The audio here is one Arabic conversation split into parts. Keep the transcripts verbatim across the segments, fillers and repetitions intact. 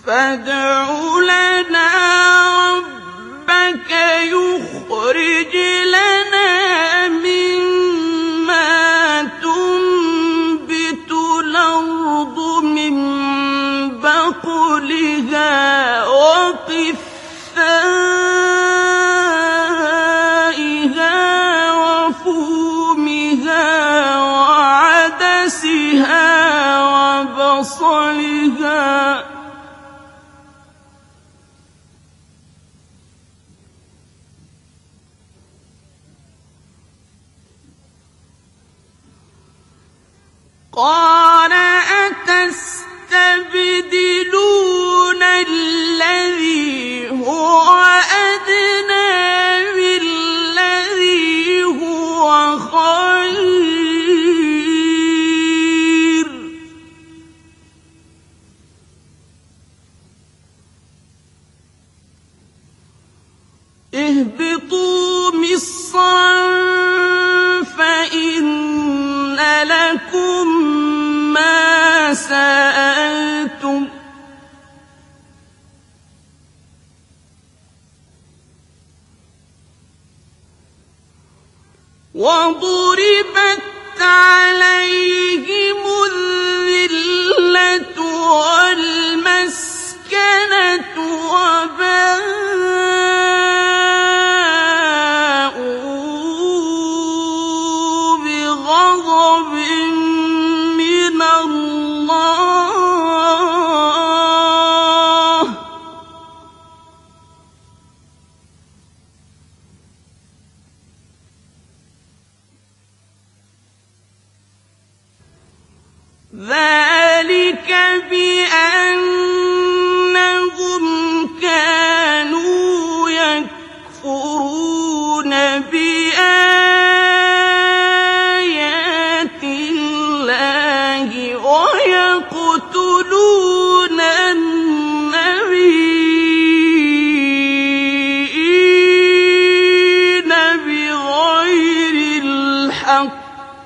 فادع لنا ربك يخرج لنا مما تنبت الأرض من بقلها وقثائها وفومها وعدسها وبصلها قال أتستبدلون الذي هو أدنى بالذي هو خير اهبطوا مصرا فإن لكم ما سألتم وضربت عليهم الذلة والمسكنة وباءوا بغضب من الله ذلك بأنهم كانوا يكفرون بآيات الله ويقتلون النبيين بغير الحق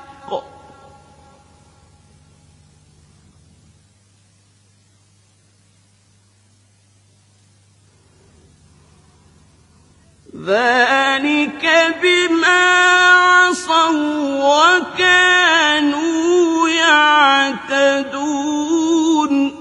ذلك بما عصوا وكانوا يعتدون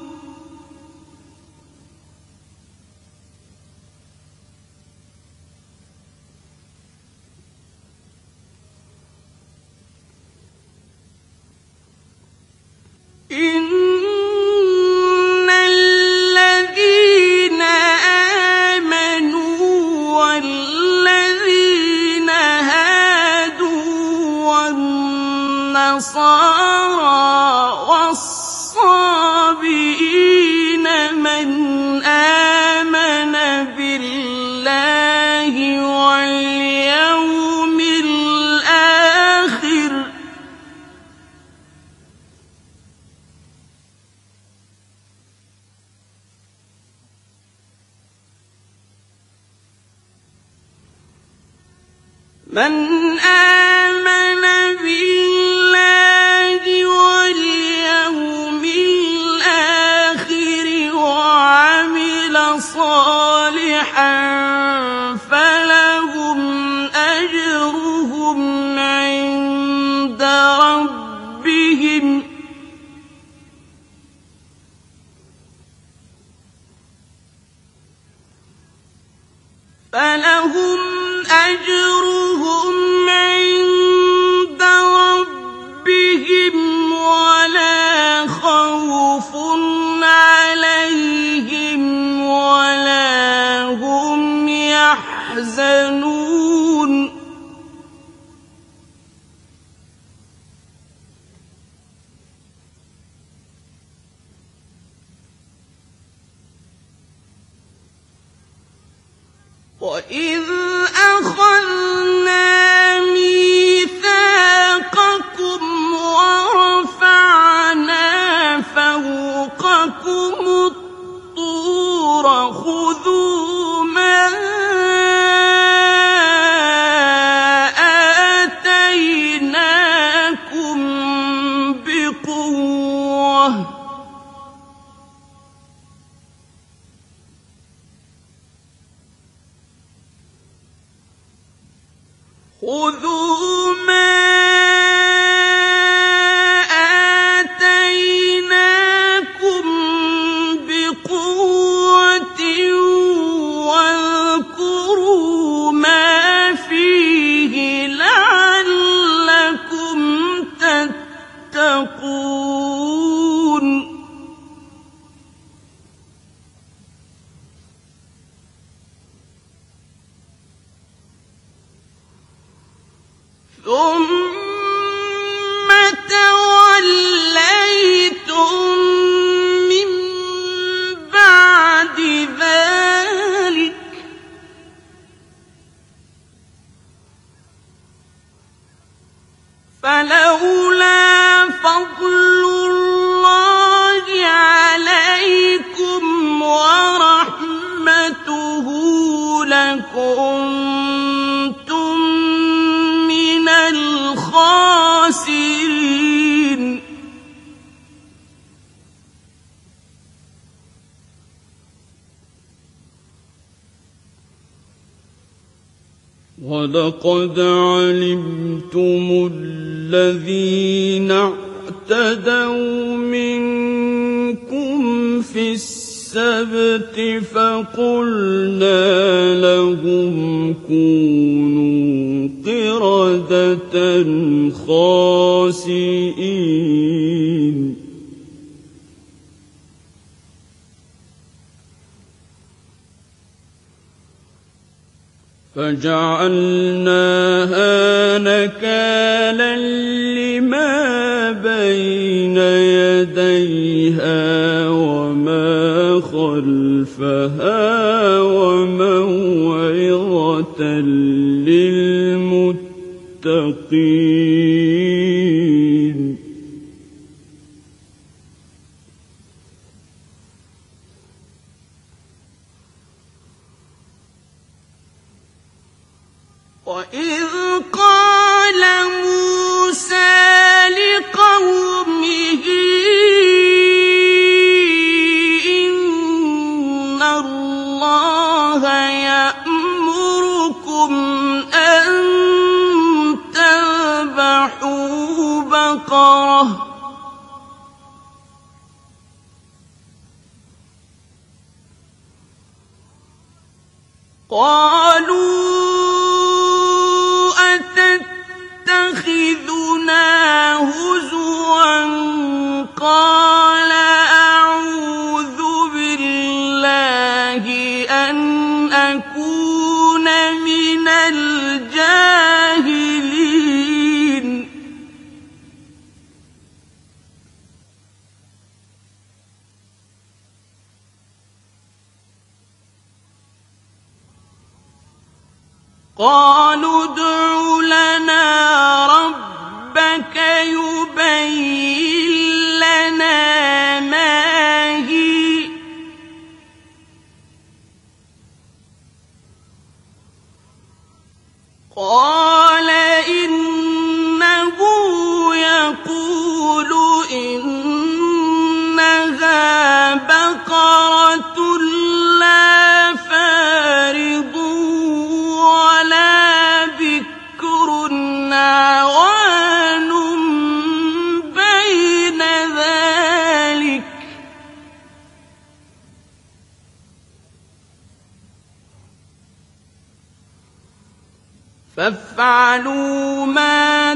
إن الذين آمنوا والذين هادوا والنصارى والصابئين من آمن بالله واليوم الآخر من آمن بالله واليوم الآخر وعمل صالحا فلهم أجرهم عند ربهم فلهم أجرهم عند ربهم ولا خوف عليهم ولا هم يحزنون وَإِذْ أَخَذْنَا مِيثَاقَكُمْ وَرَفَعْنَا فَوْقَكُمُ الطُّورَ خُذُوا مَا آتَيْنَاكُمْ بِقُوَّةٍ خذوا ما آتيناكم بقوة واذكروا ما فيه لعلكم تتقون ثم توليتم من بعد ذلك فلولا فضل الله عليكم ورحمته لكنتم من الخاسرين ولقد علمتم الذين اعتدوا منكم في السبت فقلنا لهم كونوا قردة خاسئين فجعلناها نكالا لما بين يديها وما خلفها وموعظة للمتقين وإذ قال موسى لقومه إن الله يأمركم أن تذبحوا بقرة قالوا أتتخذنا هزوا قال أعوذ بالله أن أكون من الجاهلين قالوا ادع لنا ربك يبين لنا ما هي قال إنه يقول إنها بقرة لا فارض ولا بكر عوان بين ذلك فافعلوا ما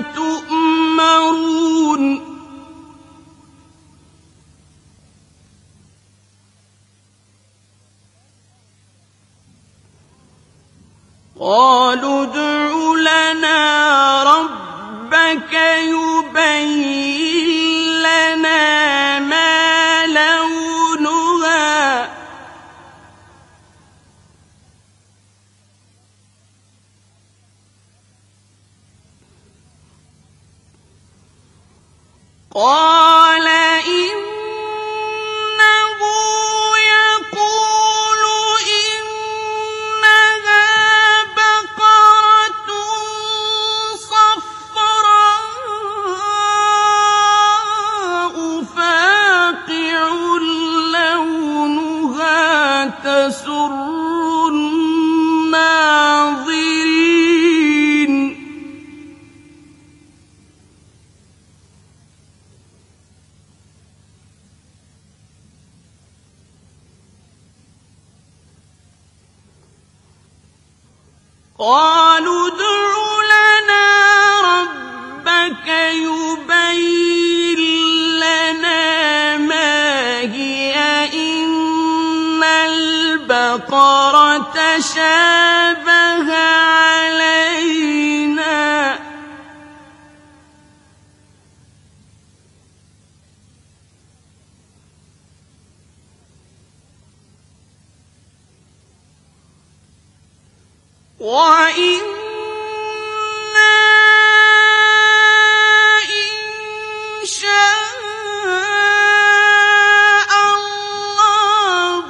تؤمرون قالوا ادع لنا ربك يبين لنا ما لونها قال إنه يقول إنها بقرة صفراء فاقع لونها تسر الناظرين قالوا ادْعُ لَنَا رَبَّكَ يُبَيِّن لَّنَا مَا هِيَ إِنَّ الْبَقَرَ تَشَابَهَ عَلَيْنَا وَإِنَّا إِن شَاءَ اللَّهُ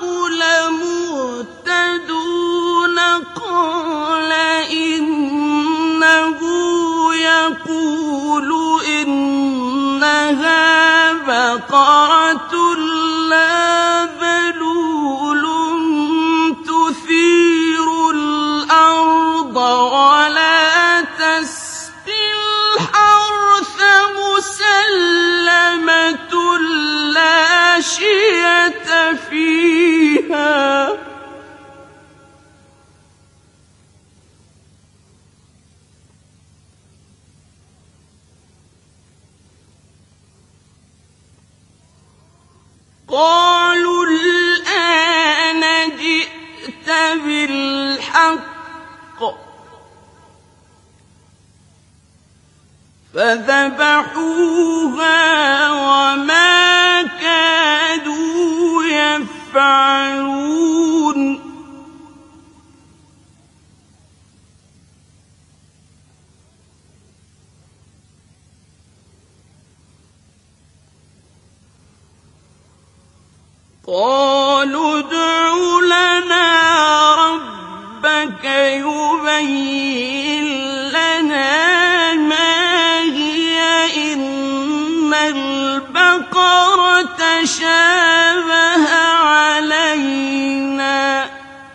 لَمُهْتَدُونَ قَالَ إِنَّهُ يَقُولُ إِنَّهَا بَقَرَةٌ لَّا ذَلُولٌ تُثِيرُ الْأَرْضَ وَلَا تَسْقِي الْحَرْثَ مُسَلَّمَةٌ لَّا شِيَةَ فِيهَا قَالُوا الْآنَ جِئْتَ بِالْحَقِّ فَذَبَحُوهَا وَمَا كَادُوا يَفْعَلُونَ قَالُوا ادْعُ لَنَا رَبَّكَ يُبَيِّن لَّنَا مَا هِيَ إِنَّ الْبَقَرَ تَشَابَهَ عَلَيْنَا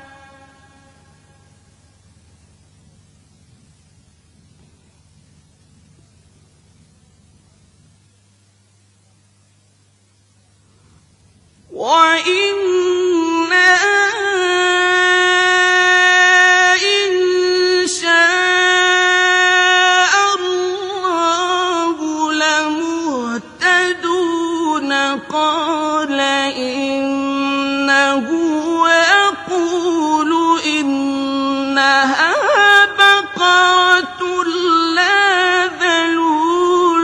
وَإِنَّا إِن شَاءَ اللَّهُ لَمُهْتَدُونَ قَالَ إِنَّهُ يَقُولُ إِنَّهَا بَقَرَةٌ لَّا ذَلُولٌ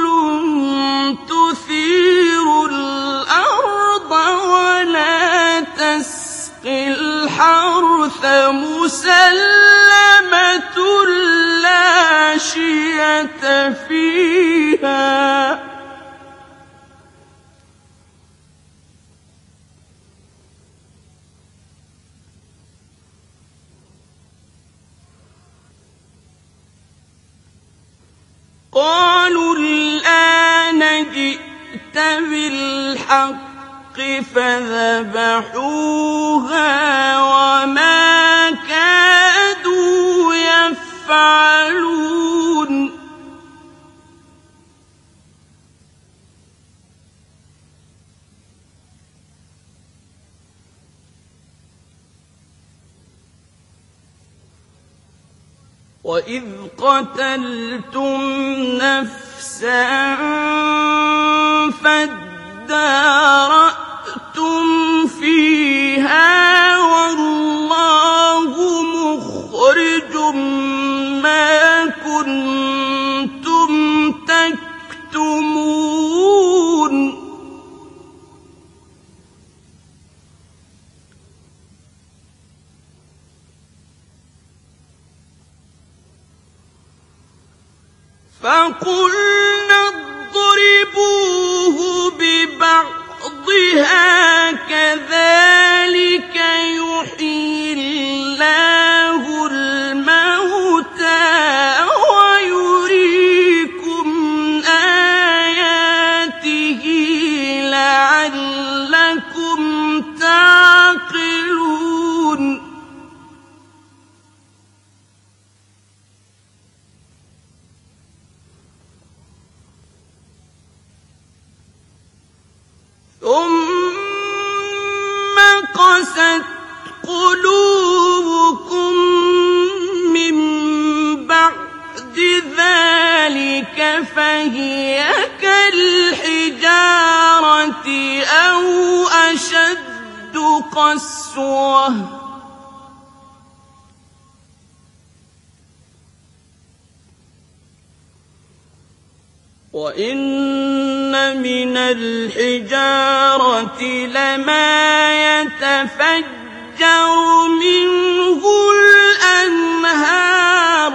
تُثِيرُ الْأَرْضَ وَلَا تَسْقِي الْحَرْثَ مُسَلَّمَةٌ لَّا شِيَةَ فِيهَا قَالُوا الْآنَ جِئْتَ بِالْحَقِّ فَذَبَحُوهَا وَمَا كَادُوا يَفْعَلُونَ وَإِذْ قَتَلْتُمْ نَفْسًا فَادَّارَأْتُمْ فِيهَا وَاللَّهُ مُخْرِجٌ مَّا كُنتُمْ تَكْتُمُونَ فَقُلْنَا اضْرِبُوهُ بِبَعْضِهَا كَذَٰلِكَ يُحْيِي اللَّهُ الْمَوْتَىٰ وَيُرِيكُمْ آيَاتِهِ لَعَلَّكُمْ تَعْقِلُونَ ثُمَّ قَسَتْ قُلُوبُكُم مِّن فهي كالحجارة أو أشد قسوة وإن من الحجارة لما يتفجر منه الأنهار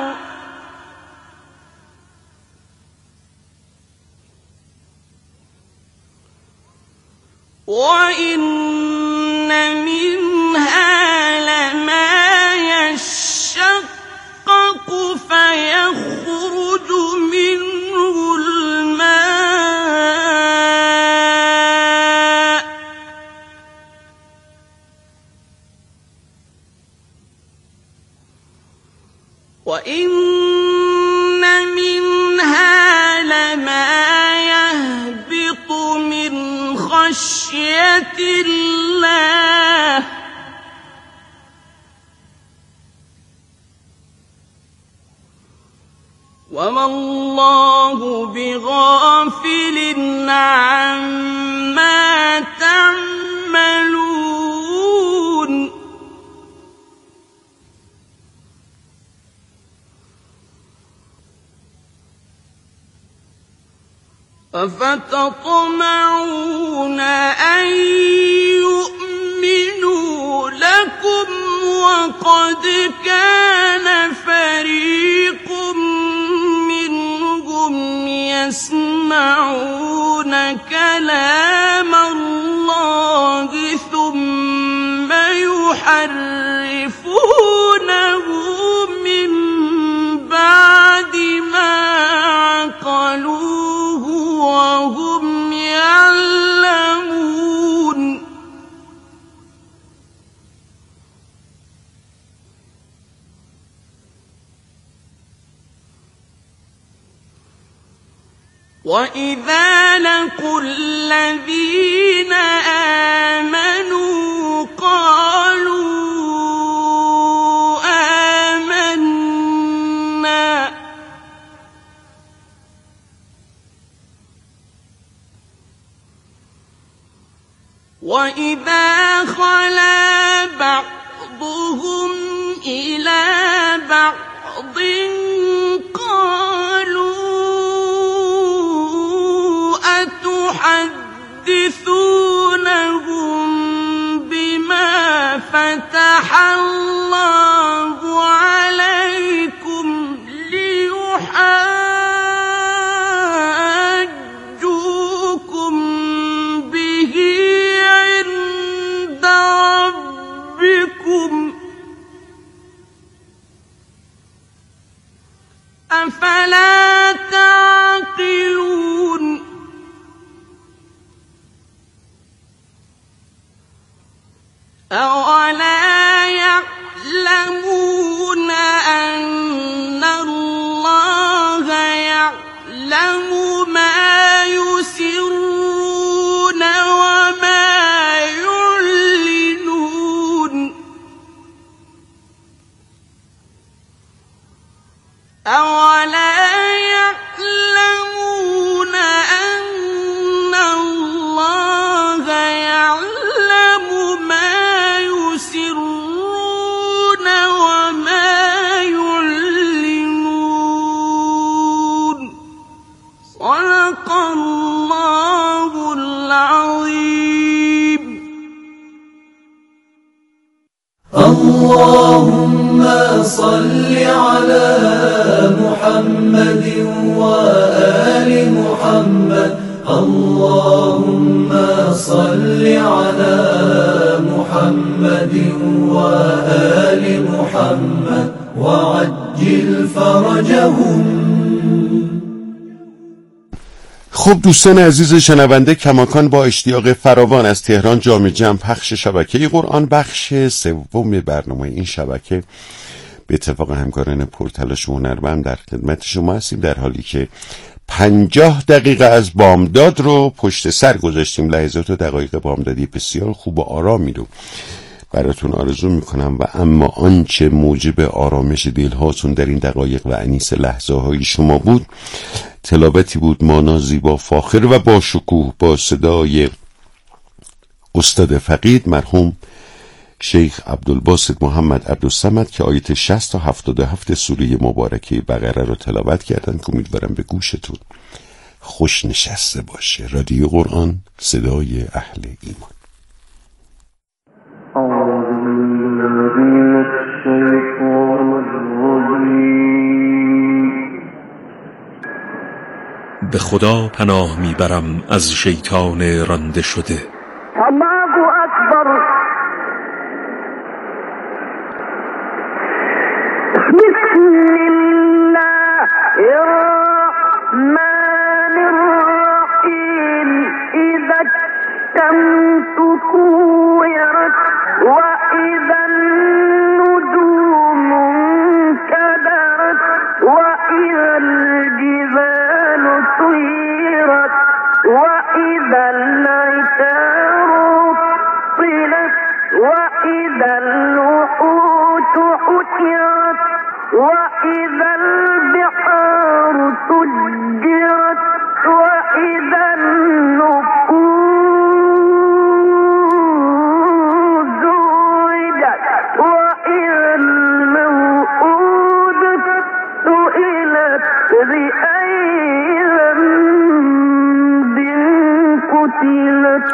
وإن منها لما يشقق فيخرج منه الماء وإن منها لما يهبط من خشية الله وما الله بغافل عما تعملون أفتطمعون أن يؤمنوا لكم وقد كان فريق منهم يسمعون كلام الله ثم يحرفونه من بعد ما عقلوه وهم يعلمون وإذا لقوا الذين آمنوا قالوا آمنا وإذا خلا بعضهم إلى بعض قالوا أتحدثونهم بما فتح الله عليكم ليحاجوكم به عند ربكم أفلا تعقلون أولا يعلمون أن الله يعلم ما يسرون وما يعلنون أولا يعلمون أن الله يعلم ما يسرون وما يعلنون صدق الله العظيم. اللهم صل على محمد وآل محمد اللهم صل على محمد وآل محمد وعجل فرجهم. خب دوستان عزیز شنونده، کماکان با اشتیاق فراوان از تهران جامع جمع پخش شبکه قرآن بخش سوم برنامه این شبکه به اتفاق همکاران پرتلاش و هنرمند در خدمت شما هستیم، در حالی که پنجاه دقیقه از بامداد رو پشت سر گذاشتیم. لحظات و دقایق بامدادی بسیار خوب و آرامی رو براتون آرزو میکنم و اما آنچه موجب آرامش دلهاتون در این دقایق و انیس لحظه های شما بود تلاوتی بود مانا، زیبا، فاخر و با شکوه با صدای استاد فقید مرحوم شیخ عبدالباسط محمد عبدالصمد که آیت شصت تا هفتاد و هفت سوره مبارکه بقره رو تلاوت کردن که امیدوارم به گوشتون خوش نشسته باشه. رادیو قرآن، صدای اهل ایمان. به خدا پناه میبرم از شیطان رانده شده. الله اکبر. بسم الله الرحمن الرحیم. اذا الشمس كورت واذا النجوم انكدرت واذا الجبال سيرت واذا العشار طلت واذا الوحوش حشرت واذا البحار سجرت واذا النفوس زوجت واذا الموءودة سئلت بأي ذنب قتلت.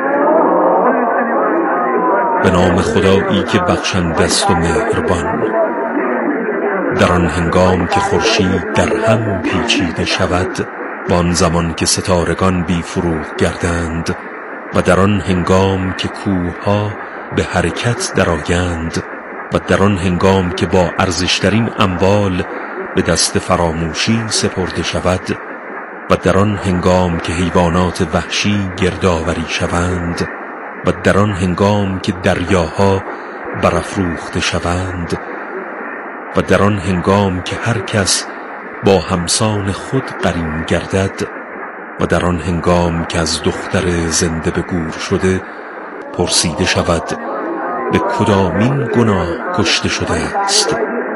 به نام خدایی که بخشنده است و مهربان. در آن هنگام که خورشید در هم پیچیده شود و آن زمان که ستارگان بی فروغ گردند و در آن هنگام که کوه‌ها به حرکت درآیند و در آن هنگام که با ارزشترین اموال به دست فراموشی سپرده شود و در آن هنگام که حیوانات وحشی گردآوری شوند و در آن هنگام که دریاها برافروخته شوند و در آن هنگام که هر کس با همسان خود قرین گردد و در آن هنگام که از دختر زنده به گور شده پرسیده شود به کدامین گناه کشته شده است.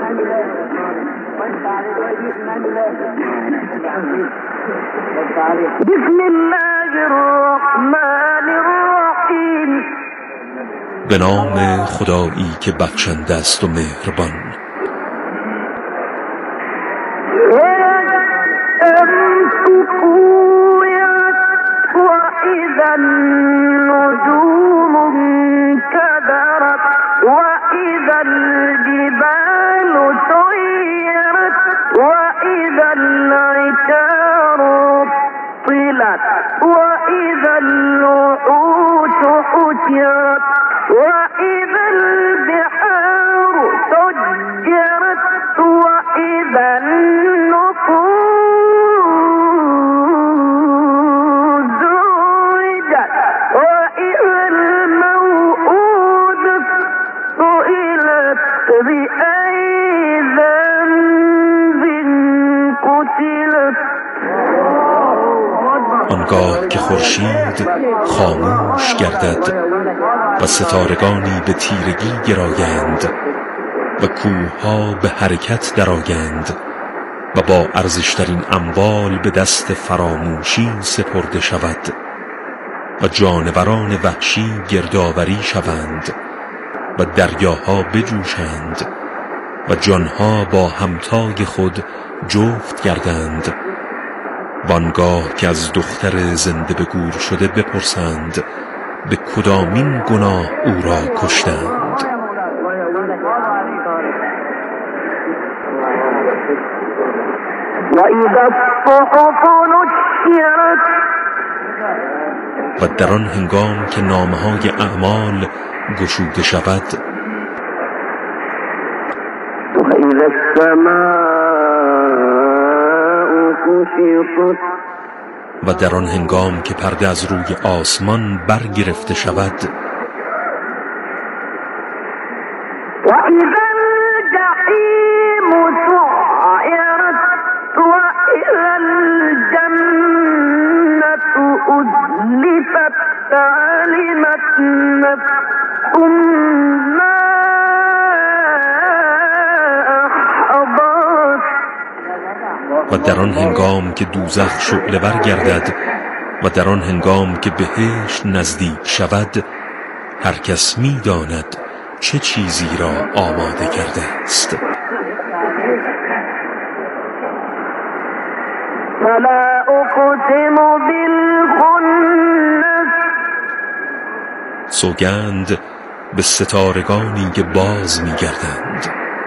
بسم الله الرحمن الرحیم. به نام خدایی که بخشنده است و مهربان. وإذا النجوم انكدرت وإذا الجبال سيرت وإذا العشار طلت وإذا الوحوش حشرت وإذا البحار سجرت وإذا النفوس زوجت وإذا الموءودة سئلت بأي ذنب قتلت. آنگاه که خورشید خاموش گردد و ستارگانی به تیرگی گرایند و کوه‌ها به حرکت درآیند و با ارزشترین اموال به دست فراموشی سپرده شود و جانوران وحشی گردآوری شوند و دریاها بجوشند و جانها با همتای خود جفت گردند و آنگاه که از دختر زنده به گور شده بپرسند به کدامین گناه او را کشتند. و در آن هنگام که نامه‌های اعمال گشوده شود وإذا السماء كشطت و در آن هنگام که پرده از روی آسمان برگرفته شود وإذا الجحيم سعرت وإذا الجنة أزلفت علمت نفس ما أحضرت. و در آن هنگام که دوزخ شعله ور گردد و در آن هنگام که بهشت نزدیک شود، هر کس می داند چه چیزی را آماده کرده است. فلا اقسم بالخنس سوگند به ستارگانی که باز می گردند.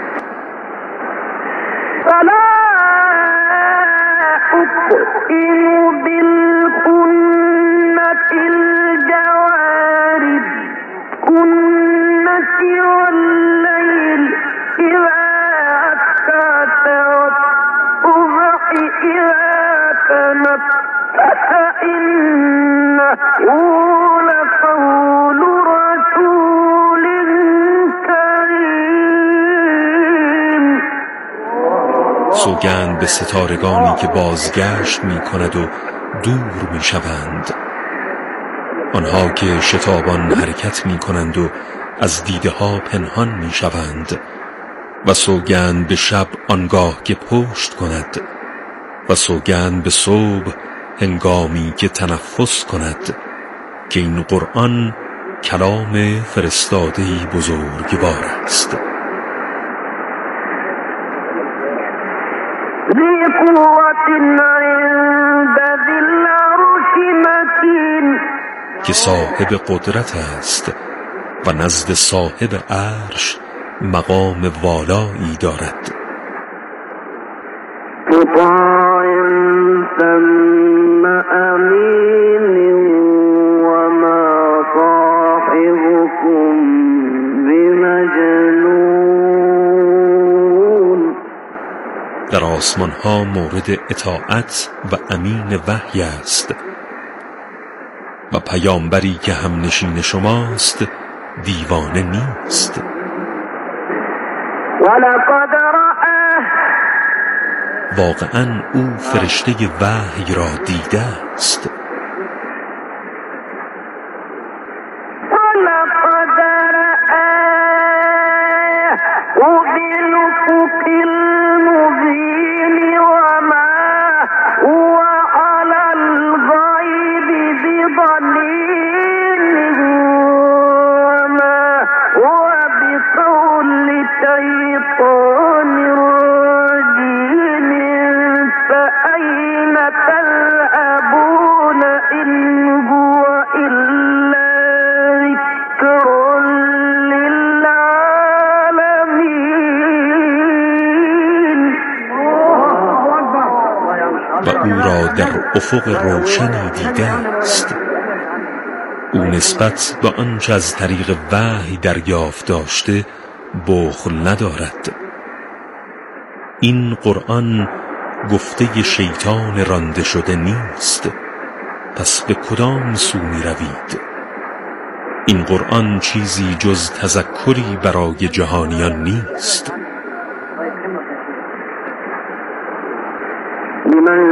فلا اقسم بالخنس الجوارد كنس والليل إذا عسعس والصبح إذا تنفس إنه لقول رسول كريم. سوگند به ستارگانی که بازگشت می کند و دور می شوند، آنها که شتابان حرکت می کنند و از دیده ها پنهان می شوند. و سوگند به شب آنگاه که پشت کند، و سوگند به صبح هنگامی که تنفس کند، که این قرآن کلام فرستاده‌ای بزرگوار است. ذی قوة عند ذی العرش مکین که صاحب قدرت است و نزد صاحب عرش مقام والایی دارد. مطاع ثم امین و ما صاحبكم بمجنون. در آسمان ها مورد اطاعت و امین وحی است و پیامبری که هم نشین شماست دیوانه نیست. ولقد رآه واقعا او فرشته وحی را دیده است. ولقد رآه بالأفق المبين وما هو على الغيب بضنين وما هو بقول شيطان رجيم. فأين تذهبون إن هو إلا ذكر للعالمين. و او را در افق روشنی دیده است. او نسبت به آنچه از طریق وحی دریافت داشته بخل ندارد. این قرآن گفته شیطان رانده شده نیست. پس به کدام سو می روید؟ این قرآن چیزی جز تذکری برای جهانیان نیست. لمن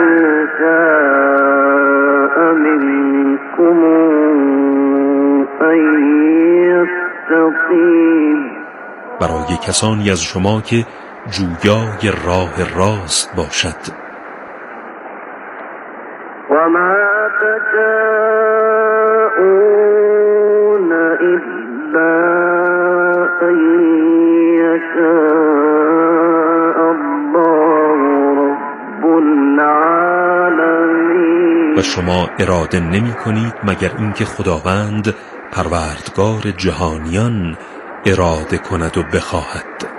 شاء منكم أن يستقيم. برای کسانی از شما که جویای راه راست باشد. وما تشاءون إلا أن يشاء الله رب العالمين. و شما اراده نمی کنید مگر اینکه خداوند پروردگار جهانیان اراده کند و بخواهد.